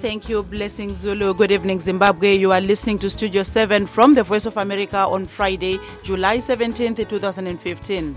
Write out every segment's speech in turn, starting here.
Thank you, Blessing Zulu. Good evening, Zimbabwe. You are listening to Studio 7 from the Voice of America on Friday, July 17th, 2015.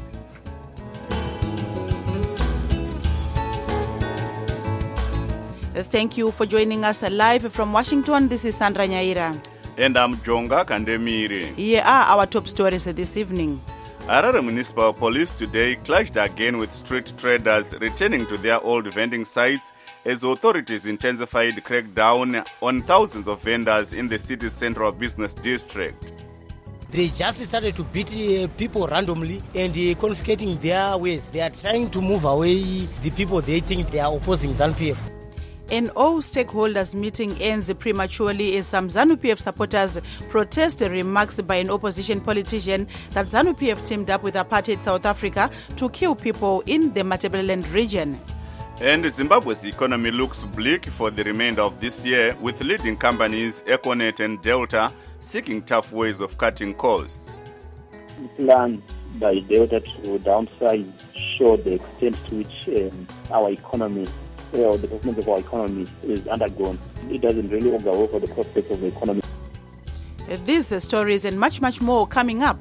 Thank you for joining us live from Washington. This is Sandra Nyaira. And I'm Jonga Kandemiri. Here are our top stories this evening. Harare Municipal Police today clashed again with street traders returning to their old vending sites as authorities intensified crackdown on thousands of vendors in the city's central business district. They just started to beat people randomly and confiscating their ways. They are trying to move away the people they think they are opposing ZANU-PF. An all-stakeholders meeting ends prematurely as some ZANU-PF supporters protest remarks by an opposition politician that ZANU-PF teamed up with apartheid South Africa to kill people in the Matabeleland region. And Zimbabwe's economy looks bleak for the remainder of this year, with leading companies Econet and Delta seeking tough ways of cutting costs. Plans by Delta to downsize show the extent to which our economy, the development of our economy is undergone. It doesn't really augur well for the prospects of the economy. These stories and much, much more coming up.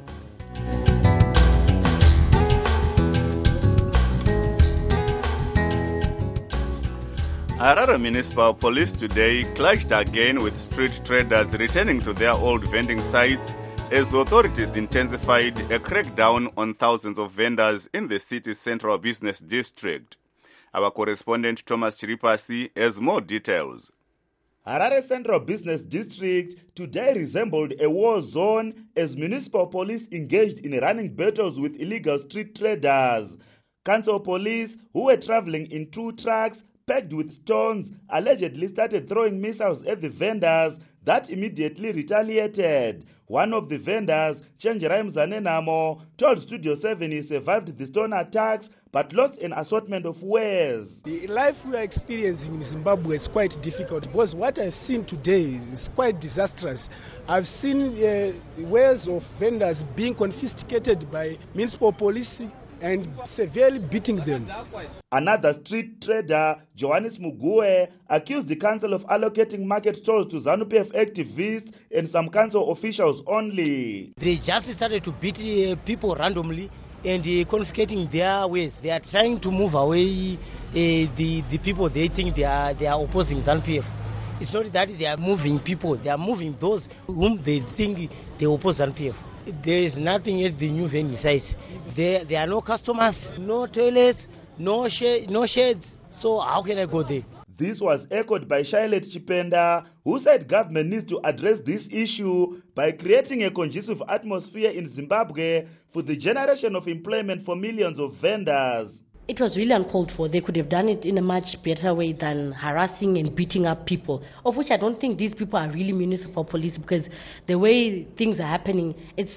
Harare Municipal Police today clashed again with street traders returning to their old vending sites as authorities intensified a crackdown on thousands of vendors in the city's central business district. Our correspondent Thomas Chiripasi has more details. Harare Central Business District today resembled a war zone as municipal police engaged in running battles with illegal street traders. Council police, who were traveling in 2 trucks packed with stones, allegedly started throwing missiles at the vendors that immediately retaliated. One of the vendors, Chenjerai Mzanenamo, told Studio 7 he survived the stone attacks but lost an assortment of wares. The life we are experiencing in Zimbabwe is quite difficult because what I've seen today is quite disastrous. I've seen wares of vendors being confiscated by municipal police and severely beating them. Another street trader, Johannes Mugue, accused the council of allocating market stalls to ZANU-PF activists and some council officials only. They just started to beat people randomly and confiscating their ways. They are trying to move away the people they think they are opposing ZANU-PF. It's not that they are moving people, they are moving those whom they think they oppose ZANU-PF. There is nothing at the new vending sites. There are no customers, no toilets, no sheds. So how can I go there? This was echoed by Charlotte Chipenda, who said government needs to address this issue by creating a conducive atmosphere in Zimbabwe for the generation of employment for millions of vendors. It was really uncalled for. They could have done it in a much better way than harassing and beating up people, of which I don't think these people are really municipal police, because the way things are happening, it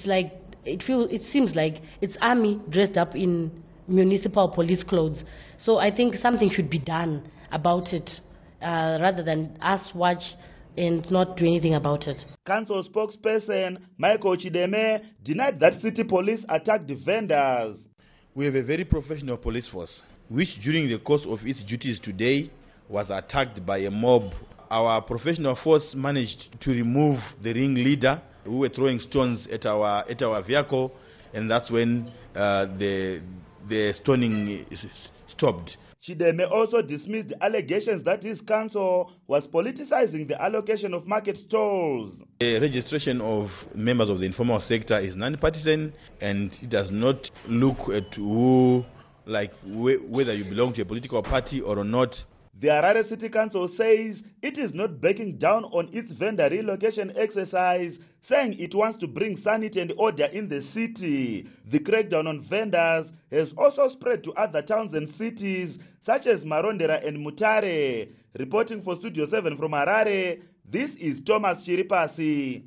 seems like it's army dressed up in municipal police clothes. So I think something should be done about it rather than us watch and not do anything about it. Council spokesperson Michael Chideme denied that city police attacked the vendors. We have a very professional police force, which during the course of its duties today was attacked by a mob. Our professional force managed to remove the ringleader who were throwing stones at our vehicle, and that's when the stoning stopped. Chideme also dismissed the allegations that his council was politicizing the allocation of market stalls. The registration of members of the informal sector is non-partisan, and it does not look at whether you belong to a political party or not. The Harare City Council says it is not backing down on its vendor relocation exercise, saying it wants to bring sanity and order in the city. The crackdown on vendors has also spread to other towns and cities, such as Marondera and Mutare. Reporting for Studio 7 from Harare, this is Thomas Chiripasi.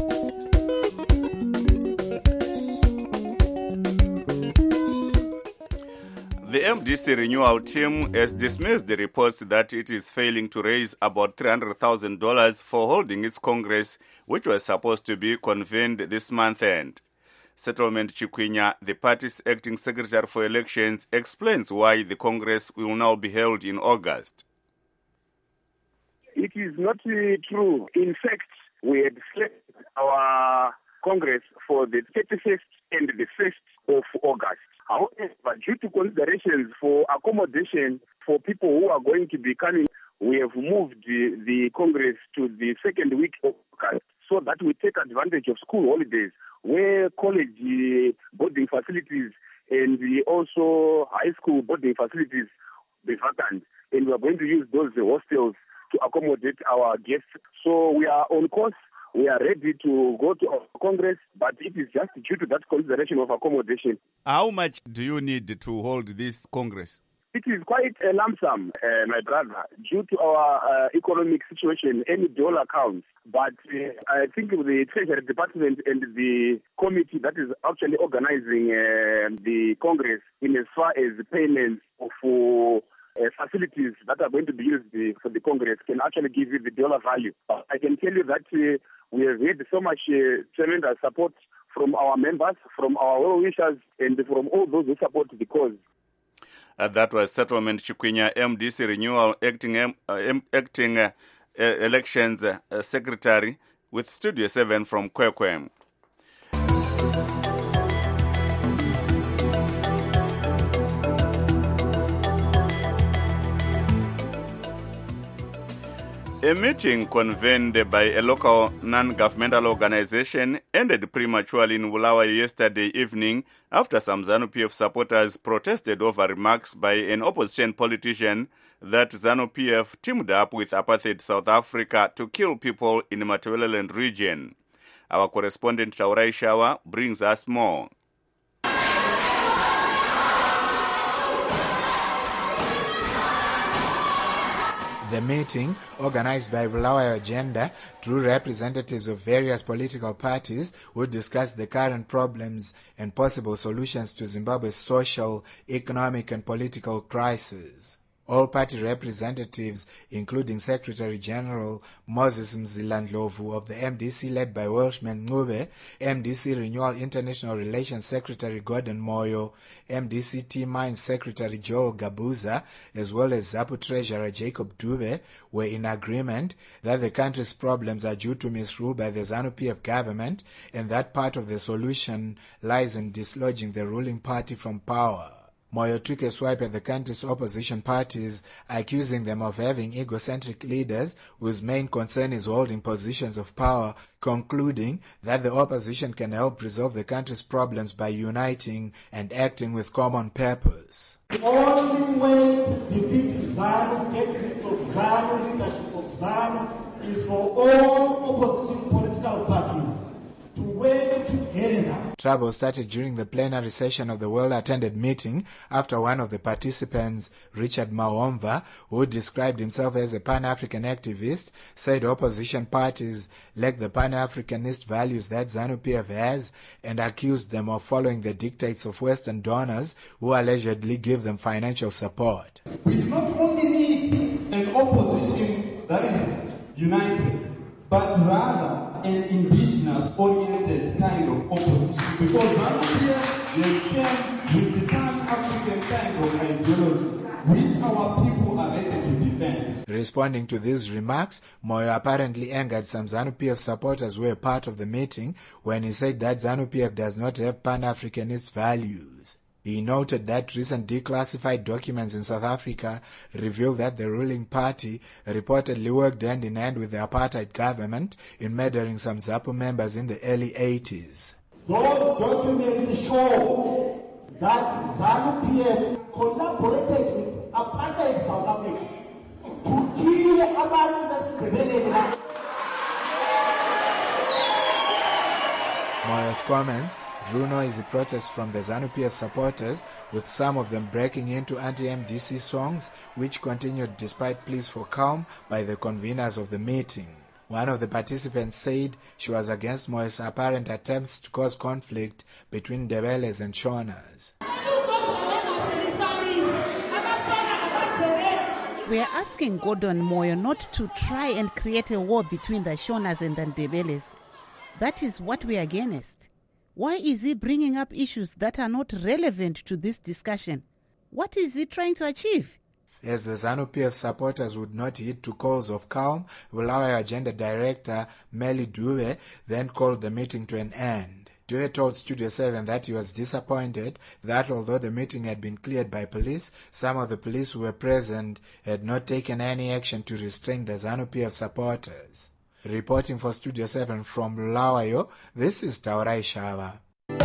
The MDC renewal team has dismissed the reports that it is failing to raise about $300,000 for holding its Congress, which was supposed to be convened this month end. Settlement Chikwinya, the party's acting secretary for elections, explains why the Congress will now be held in August. It is not true. In fact, we had selected our Congress for the 31st and the 1st of August. However, due to considerations for accommodation for people who are going to be coming, we have moved the Congress to the second week of August so that we take advantage of school holidays where college boarding facilities and also high school boarding facilities be vacant. And we are going to use those hostels to accommodate our guests. So we are on course. We are ready to go to our Congress, but it is just due to that consideration of accommodation. How much do you need to hold this Congress? It is quite a lump sum, my brother, due to our economic situation, any dollar counts. But I think the Treasury Department and the committee that is actually organizing the Congress in as far as payments for facilities that are going to be used for the Congress can actually give you the dollar value. I can tell you that we have had so much tremendous support from our members, from our well-wishers, and from all those who support the cause. That was Settlement Chikwinya, MDC Renewal acting Elections Secretary with Studio 7 from Kwekwe. A meeting convened by a local non-governmental organization ended prematurely in Bulawayo yesterday evening after some ZANU-PF supporters protested over remarks by an opposition politician that ZANU-PF teamed up with apartheid South Africa to kill people in the Matabeleland region. Our correspondent Taurai Shawa brings us more. The meeting, organized by Bulawayo Agenda, drew representatives of various political parties who discussed the current problems and possible solutions to Zimbabwe's social, economic and political crisis. All party representatives, including Secretary General Moses Mzilandlovu of the MDC led by Welshman Ngube, MDC Renewal International Relations Secretary Gordon Moyo, MDC T-Mines Secretary Joel Gabuza, as well as ZAPU Treasurer Jacob Dube, were in agreement that the country's problems are due to misrule by the ZANU-PF government and that part of the solution lies in dislodging the ruling party from power. Moyo took a swipe at the country's opposition parties, accusing them of having egocentric leaders whose main concern is holding positions of power, concluding that the opposition can help resolve the country's problems by uniting and acting with common purpose. The only way to defeat ZANU, get rid of ZANU, leadership of ZANU, is for all opposition political parties to work together. Trouble started during the plenary session of the well-attended meeting after one of the participants, Richard Mahomva, who described himself as a Pan-African activist, said opposition parties lack the Pan-Africanist values that ZANU-PF has and accused them of following the dictates of Western donors who allegedly give them financial support. We do not only need an opposition that is united, but rather an indigenous-oriented kind of opposition, because ZANU-PF, they came with the Pan-African kind of ideology, which our people are ready to defend. Responding to these remarks, Moyo apparently angered some ZANU-PF supporters who were part of the meeting when he said that ZANU-PF does not have Pan-Africanist values. He noted that recent declassified documents in South Africa reveal that the ruling party reportedly worked hand-in-hand with the apartheid government in murdering some ZAPU members in the early 80s. Those documents show that ZANU-PF collaborated with apartheid South Africa to kill abantu besindebele. Moyo's comments drew noisy protests from the ZANU-PF supporters, with some of them breaking into anti-MDC songs, which continued despite pleas for calm by the conveners of the meeting. One of the participants said she was against Moyo's apparent attempts to cause conflict between Ndebeles and Shonas. We are asking Gordon Moyo not to try and create a war between the Shonas and the Ndebeles. That is what we are against. Why is he bringing up issues that are not relevant to this discussion? What is he trying to achieve? as the ZANU-PF supporters would not heed to calls of calm. Bulawayo Agenda Director Meli Dube then called the meeting to an end. Dube told Studio 7 that he was disappointed that although the meeting had been cleared by police, some of the police who were present had not taken any action to restrain the ZANU-PF supporters. Reporting for Studio 7 from Bulawayo, this is Taurai Shava.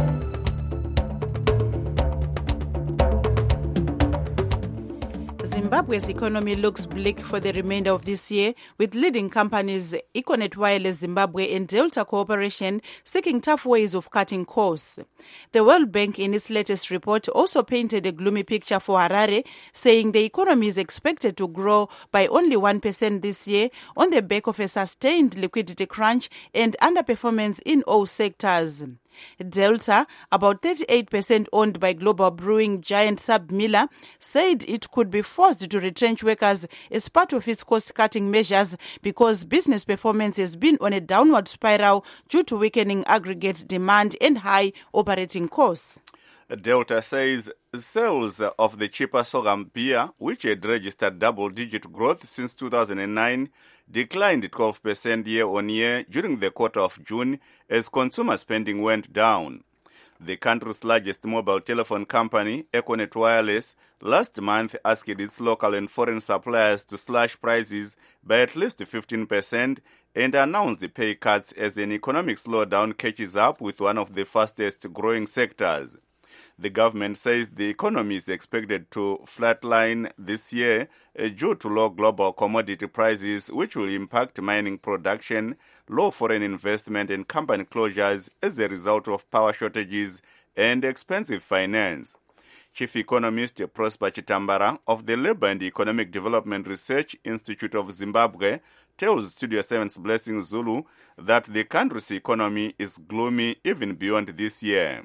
Zimbabwe's economy looks bleak for the remainder of this year, with leading companies Econet Wireless Zimbabwe and Delta Corporation seeking tough ways of cutting costs. The World Bank in its latest report also painted a gloomy picture for Harare, saying the economy is expected to grow by only 1% this year on the back of a sustained liquidity crunch and underperformance in all sectors. Delta, about 38% owned by global brewing giant SABMiller, said it could be forced to retrench workers as part of its cost-cutting measures because business performance has been on a downward spiral due to weakening aggregate demand and high operating costs. Delta says sales of the cheaper sorghum beer, which had registered double-digit growth since 2009, declined 12% year-on-year during the quarter of June as consumer spending went down. The country's largest mobile telephone company, Econet Wireless, last month asked its local and foreign suppliers to slash prices by at least 15% and announced the pay cuts as an economic slowdown catches up with one of the fastest-growing sectors. The government says the economy is expected to flatline this year due to low global commodity prices, which will impact mining production, low foreign investment and company closures as a result of power shortages and expensive finance. Chief Economist Prosper Chitambara of the Labour and Economic Development Research Institute of Zimbabwe tells Studio 7's Blessing Zulu that the country's economy is gloomy even beyond this year.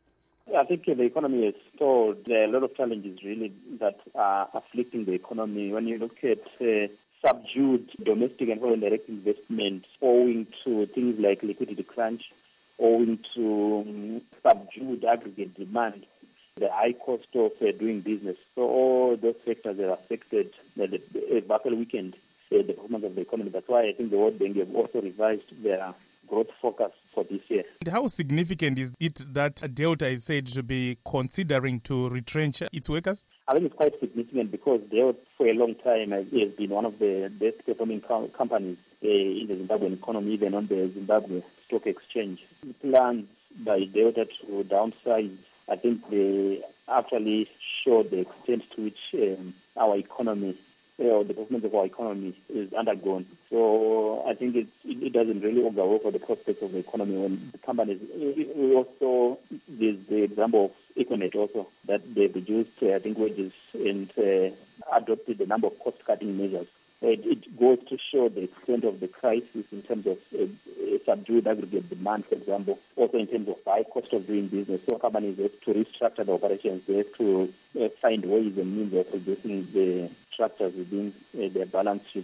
I think the economy has stalled. There are a lot of challenges really that are afflicting the economy. When you look at subdued domestic and foreign direct investment owing to things like liquidity crunch, owing to subdued aggregate demand, the high cost of doing business. So all those sectors are affected. The battle weakened the performance of the economy. That's why I think the World Bank have also revised their growth focus for this year. How significant is it that Delta is said to be considering to retrench its workers? I think it's quite significant because Delta for a long time has been one of the best performing companies in the Zimbabwean economy, even on the Zimbabwe Stock Exchange. Plans by Delta to downsize, I think they actually show the extent to which our economy, the performance of our economy is undergone. So I think it doesn't really augur well for the prospects of the economy when the companies. Also, there's the example of Econet also, that they reduced, I think, wages and adopted a number of cost-cutting measures. It goes to show the extent of the crisis in terms of subdued aggregate demand, for example, also in terms of high cost of doing business. So companies have to restructure the operations. They have to find ways and means of reducing the structures within their balance sheet.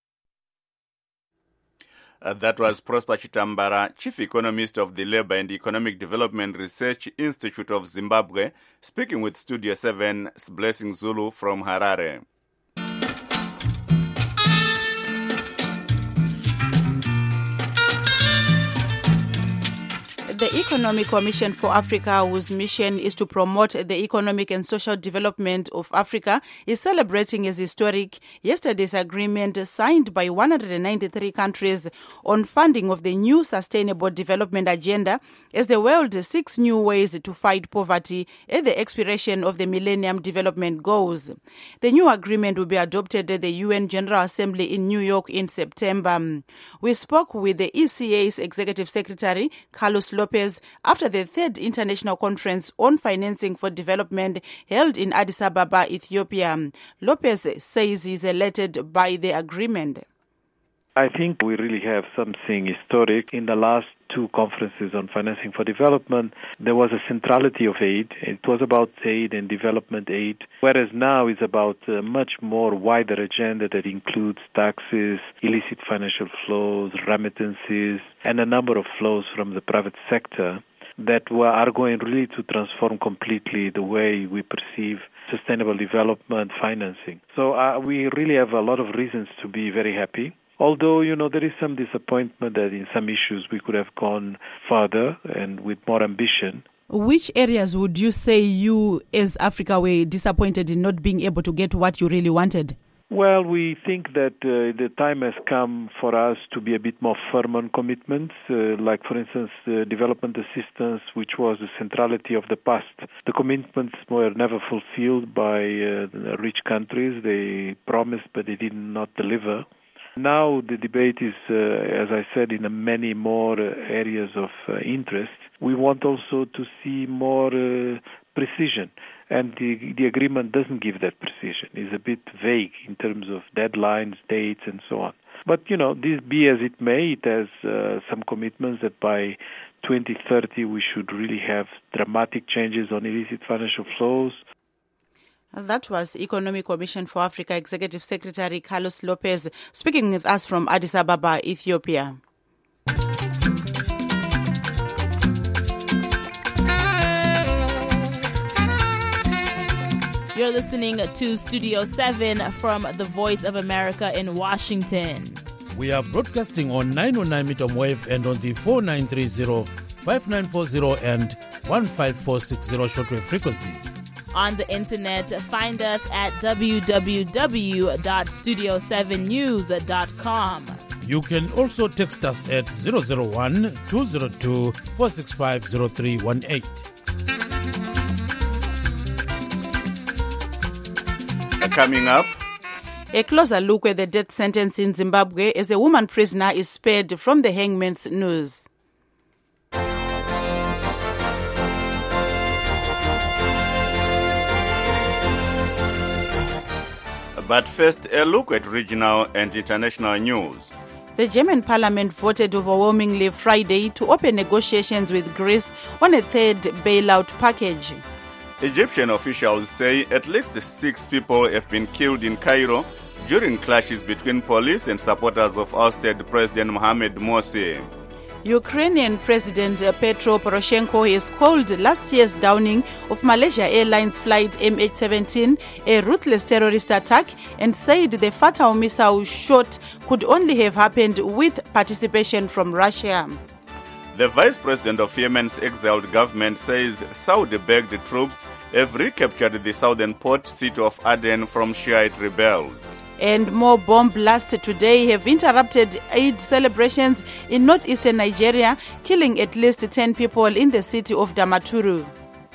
That was Prosper Chitambara, Chief Economist of the Labour and Economic Development Research Institute of Zimbabwe, speaking with Studio 7's Blessing Zulu from Harare. The Economic Commission for Africa, whose mission is to promote the economic and social development of Africa, is celebrating its historic yesterday's agreement signed by 193 countries on funding of the new Sustainable Development Agenda as the world seeks new ways to fight poverty at the expiration of the Millennium Development Goals. The new agreement will be adopted at the UN General Assembly in New York in September. We spoke with the ECA's Executive Secretary, Carlos Lopez, after the third international conference on financing for development held in Addis Ababa, Ethiopia. Lopez says he is elated by the agreement. I think we really have something historic. In the last two conferences on financing for development, there was a centrality of aid. It was about aid and development aid, whereas now it's about a much more wider agenda that includes taxes, illicit financial flows, remittances, and a number of flows from the private sector. that are going really to transform completely the way we perceive sustainable development financing. So we really have a lot of reasons to be very happy. Although, there is some disappointment that in some issues we could have gone further and with more ambition. Which areas would you say you, as Africa, were disappointed in not being able to get what you really wanted? Well, we think that the time has come for us to be a bit more firm on commitments, like, for instance, development assistance, which was the centrality of the past. The commitments were never fulfilled by rich countries. They promised, but they did not deliver. Now the debate is, as I said, in many more areas of interest. We want also to see more precision. And the agreement doesn't give that precision. It's a bit vague in terms of deadlines, dates, and so on. But, this be as it may, it has some commitments that by 2030 we should really have dramatic changes on illicit financial flows. That was Economic Commission for Africa Executive Secretary Carlos Lopez speaking with us from Addis Ababa, Ethiopia. You're listening to Studio 7 from the Voice of America in Washington. We are broadcasting on 909 meter wave and on the 4930, 5940 and 15460 shortwave frequencies. On the internet, find us at www.studio7news.com. You can also text us at 001-202-465-0318. Coming up, a closer look at the death sentence in Zimbabwe as a woman prisoner is spared from the hangman's noose. But first, a look at regional and international news. The German parliament voted overwhelmingly Friday to open negotiations with Greece on a third bailout package. Egyptian officials say at least 6 people have been killed in Cairo during clashes between police and supporters of ousted President Mohamed Morsi. Ukrainian President Petro Poroshenko has called last year's downing of Malaysia Airlines flight MH17 a ruthless terrorist attack and said the fatal missile shot could only have happened with participation from Russia. The vice president of Yemen's exiled government says Saudi-backed troops have recaptured the southern port city of Aden from Shiite rebels. And more bomb blasts today have interrupted Eid celebrations in northeastern Nigeria, killing at least 10 people in the city of Damaturu.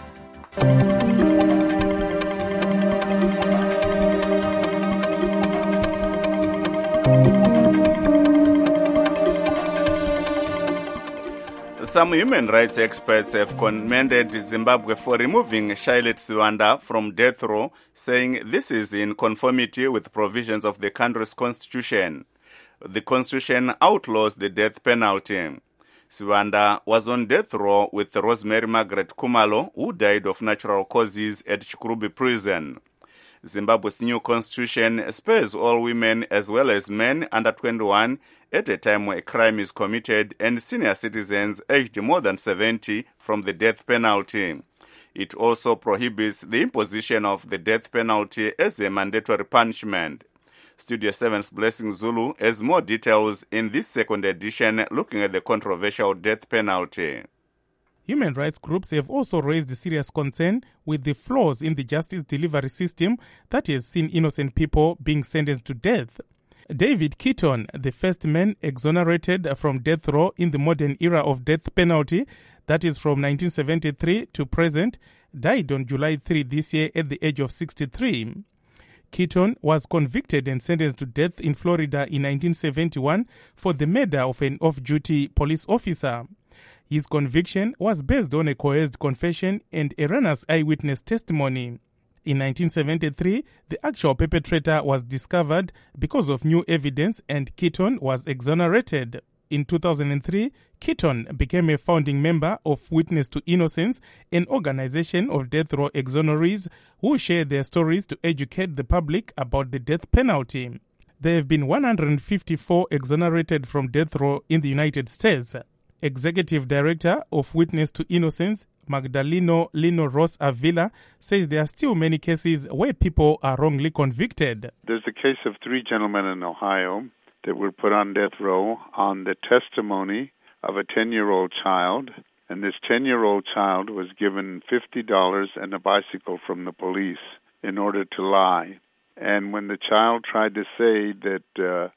Some human rights experts have commended Zimbabwe for removing Charlotte Siwanda from death row, saying this is in conformity with provisions of the country's constitution. The constitution outlaws the death penalty. Siwanda was on death row with Rosemary Margaret Kumalo, who died of natural causes at Chikurubi prison. Zimbabwe's new constitution spares all women as well as men under 21 at a time where a crime is committed and senior citizens aged more than 70 from the death penalty. It also prohibits the imposition of the death penalty as a mandatory punishment. Studio 7's Blessing Zulu has more details in this second edition looking at the controversial death penalty. Human rights groups have also raised serious concern with the flaws in the justice delivery system that has seen innocent people being sentenced to death. David Keaton, the first man exonerated from death row in the modern era of death penalty, that is from 1973 to present, died on July 3 this year at the age of 63. Keaton was convicted and sentenced to death in Florida in 1971 for the murder of an off-duty police officer. His conviction was based on a coerced confession and a runner's eyewitness testimony. In 1973, the actual perpetrator was discovered because of new evidence and Keaton was exonerated. In 2003, Keaton became a founding member of Witness to Innocence, an organization of death row exonerees who share their stories to educate the public about the death penalty. There have been 154 exonerated from death row in the United States. Executive Director of Witness to Innocence, Magdaleno Lino Ross Avila, says there are still many cases where people are wrongly convicted. There's a case of 3 gentlemen in Ohio that were put on death row on the testimony of a 10-year-old child, and this 10-year-old child was given $50 and a bicycle from the police in order to lie. And when the child tried to say that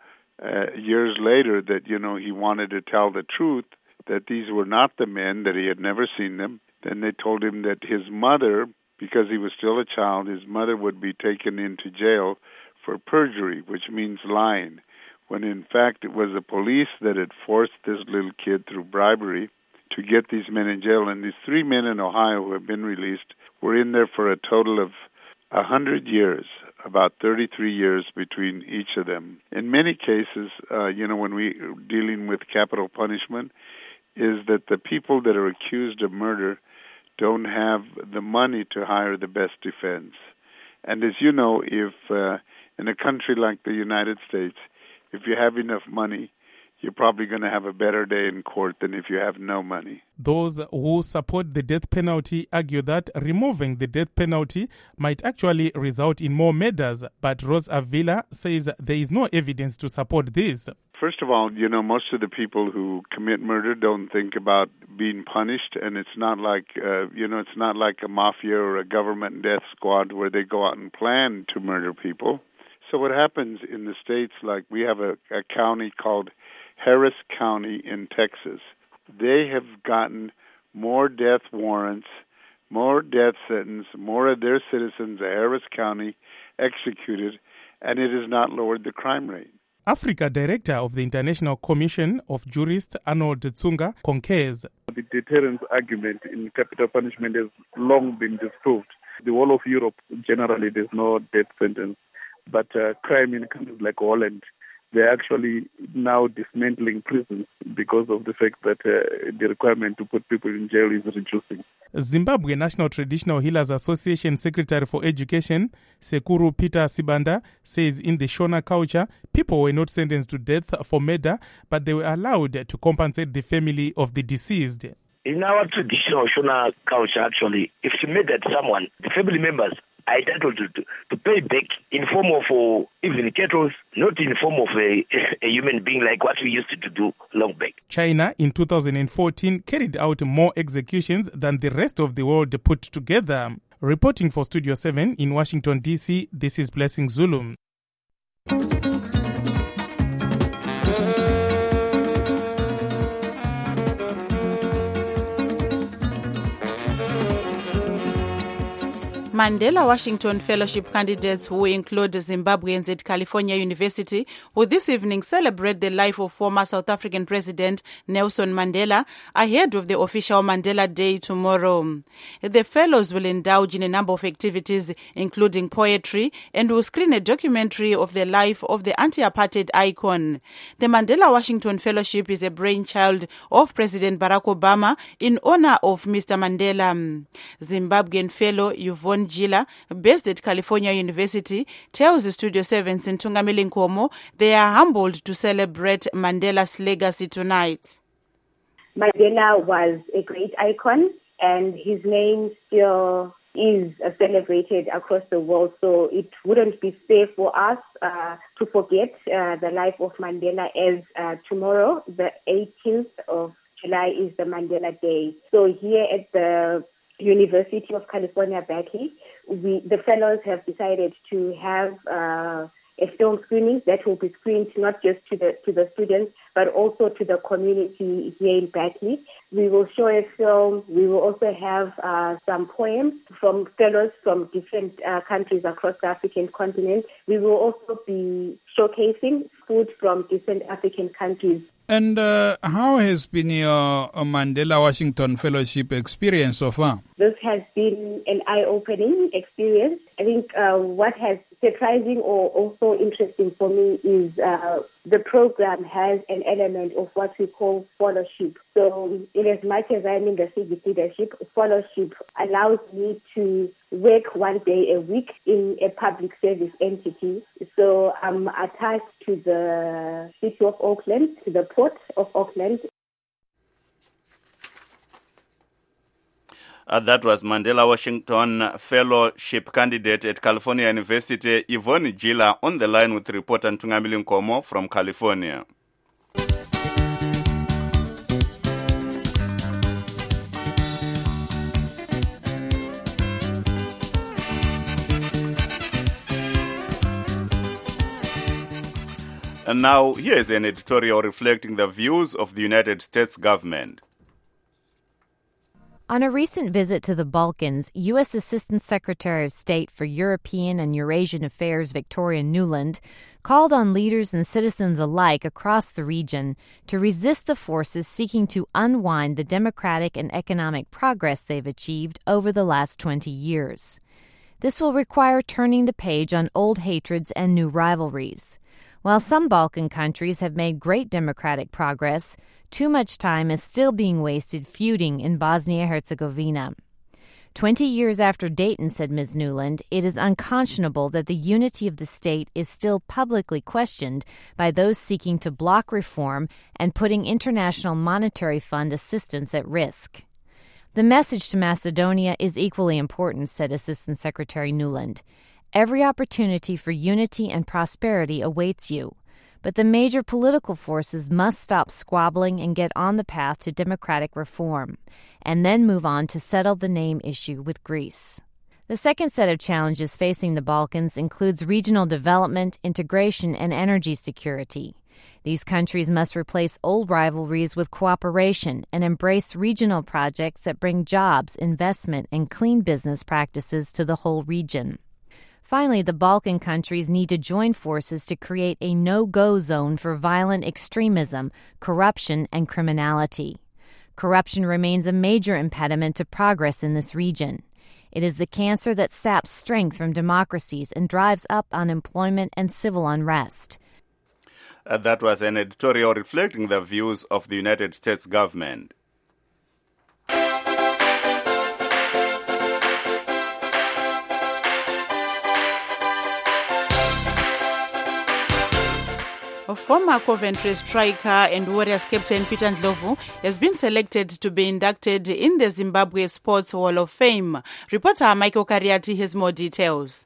years later that, he wanted to tell the truth, that these were not the men, that he had never seen them, then they told him that his mother, because he was still a child, his mother would be taken into jail for perjury, which means lying, when in fact it was the police that had forced this little kid through bribery to get these men in jail. And these 3 men in Ohio who have been released were in there for a total of 100 years, about 33 years between each of them. In many cases, when we're dealing with capital punishment, is that the people that are accused of murder don't have the money to hire the best defense. And as you know, if in a country like the United States, if you have enough money, you're probably going to have a better day in court than if you have no money. Those who support the death penalty argue that removing the death penalty might actually result in more murders, but Rose Avila says there is no evidence to support this. First of all, most of the people who commit murder don't think about being punished, and it's not like, it's not like a mafia or a government death squad where they go out and plan to murder people. So what happens in the States, like we have a county called Harris County in Texas. They have gotten more death warrants, more death sentence, more of their citizens of Harris County executed, and it has not lowered the crime rate. Africa Director of the International Commission of Jurists, Arnold Tsunga, concurs. The deterrence argument in capital punishment has long been disproved. The whole of Europe, generally, there's no death sentence. But crime in countries like Holland, they're actually now dismantling prisons because of the fact that the requirement to put people in jail is reducing. Zimbabwe National Traditional Healers Association Secretary for Education, Sekuru Peter Sibanda, says in the Shona culture, people were not sentenced to death for murder, but they were allowed to compensate the family of the deceased. In our traditional Shona culture, actually, if you murdered someone, the family members are entitled to pay back in form of even cattle, not in form of a human being like what we used to do long back. China in 2014 carried out more executions than the rest of the world put together. Reporting for Studio 7 in Washington, D.C., this is Blessing Zulu. Mandela Washington Fellowship candidates, who include Zimbabweans at California University, will this evening celebrate the life of former South African President Nelson Mandela ahead of the official Mandela Day tomorrow. The fellows will indulge in a number of activities, including poetry, and will screen a documentary of the life of the anti-apartheid icon. The Mandela Washington Fellowship is a brainchild of President Barack Obama in honor of Mr. Mandela. Zimbabwean fellow Yvonne Jila, based at California University, tells Studio 7's Ntungamili Nkomo they are humbled to celebrate Mandela's legacy tonight. Mandela was a great icon, and his name still is celebrated across the world, so it wouldn't be safe for us to forget the life of Mandela, as tomorrow, the 18th of July, is the Mandela Day. So here at the University of California, Berkeley, the fellows have decided to have a film screening that will be screened not just to the students, but also to the community here in Berkeley. We will show a film. We will also have some poems from fellows from different countries across the African continent. We will also be showcasing food from different African countries. And how has been your Mandela Washington Fellowship experience so far? This has been an eye-opening experience. I think what has surprising or also interesting for me is the program has an element of what we call fellowship. So in as much as I'm in the civic leadership, fellowship allows me to work one day a week in a public service entity. So I'm attached to the City of Auckland, to the Port of Auckland. That was Mandela Washington Fellowship candidate at California University, Yvonne Gila, on the line with reporter Ntungamili Nkomo from California. And now, here's an editorial reflecting the views of the United States government. On a recent visit to the Balkans, U.S. Assistant Secretary of State for European and Eurasian Affairs Victoria Nuland called on leaders and citizens alike across the region to resist the forces seeking to unwind the democratic and economic progress they've achieved over the last 20 years. This will require turning the page on old hatreds and new rivalries. While some Balkan countries have made great democratic progress, too much time is still being wasted feuding in Bosnia-Herzegovina. 20 years after Dayton, said Ms. Nuland, it is unconscionable that the unity of the state is still publicly questioned by those seeking to block reform and putting International Monetary Fund assistance at risk. The message to Macedonia is equally important, said Assistant Secretary Nuland. Every opportunity for unity and prosperity awaits you, but the major political forces must stop squabbling and get on the path to democratic reform, and then move on to settle the name issue with Greece. The second set of challenges facing the Balkans includes regional development, integration, and energy security. These countries must replace old rivalries with cooperation and embrace regional projects that bring jobs, investment, and clean business practices to the whole region. Finally, the Balkan countries need to join forces to create a no-go zone for violent extremism, corruption, and criminality. Corruption remains a major impediment to progress in this region. It is the cancer that saps strength from democracies and drives up unemployment and civil unrest. That was an editorial reflecting the views of the United States government. Former Coventry striker and Warriors captain Peter Ndlovu has been selected to be inducted in the Zimbabwe Sports Hall of Fame. Reporter Michael Kariati has more details.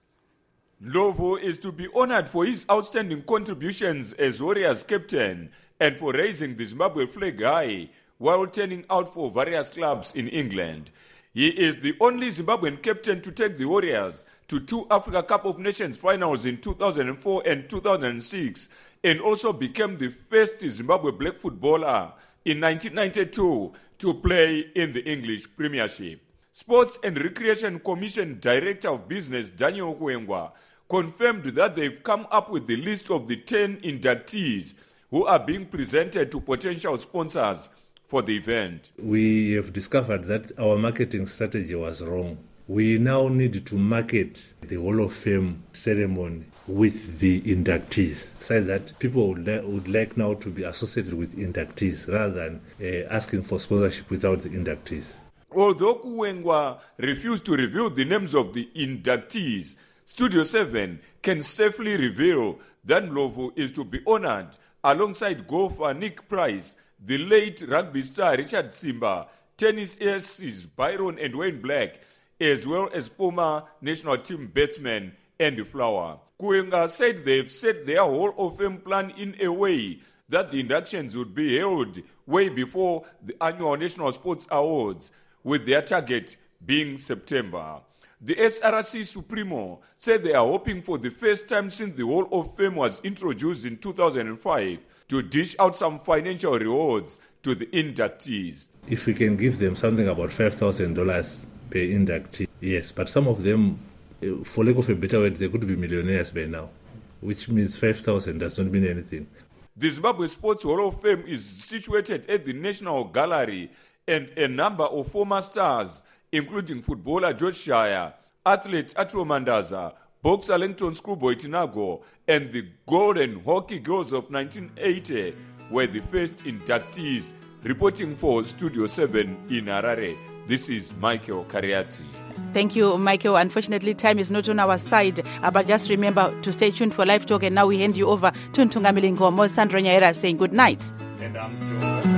Ndlovu is to be honored for his outstanding contributions as Warriors captain and for raising the Zimbabwe flag high while turning out for various clubs in England. He is the only Zimbabwean captain to take the Warriors to 2 Africa Cup of Nations finals in 2004 and 2006, and also became the first Zimbabwe black footballer in 1992 to play in the English Premiership. Sports and Recreation Commission Director of Business Daniel Kuengwa confirmed that they've come up with the list of the 10 inductees who are being presented to potential sponsors for the event. We have discovered that our marketing strategy was wrong. We now need to market the Hall of Fame ceremony with the inductees, so that people would like now to be associated with inductees rather than asking for sponsorship without the inductees. Although Kuengwa refused to reveal the names of the inductees, Studio 7 can safely reveal that Ndlovu is to be honored alongside golfer Nick Price, the late rugby star Richard Simba, tennis aces Byron and Wayne Black, as well as former national team batsman Andy Flower. Kuenga said they've set their Hall of Fame plan in a way that the inductions would be held way before the annual National Sports Awards, with their target being September. The SRC Supremo said they are hoping for the first time since the Hall of Fame was introduced in 2005 to dish out some financial rewards to the inductees. If we can give them something about $5,000 per inductee, yes, but some of them, for lack of a better word, they could be millionaires by now, which means 5,000 does not mean anything. The Zimbabwe Sports Hall of Fame is situated at the National Gallery, and a number of former stars, including footballer George Shire, athlete Atro Mandaza, boxer Langton Schoolboy Tinago, and the Golden Hockey Girls of 1980 were the first inductees. Reporting for Studio 7 in Harare, this is Michael Kariati. Thank you, Michael. Unfortunately, time is not on our side, but just remember to stay tuned for Live Talk, and now we hand you over to Ntungamili Nkomo. Sandra Nyaira saying good night. And I'm Joe.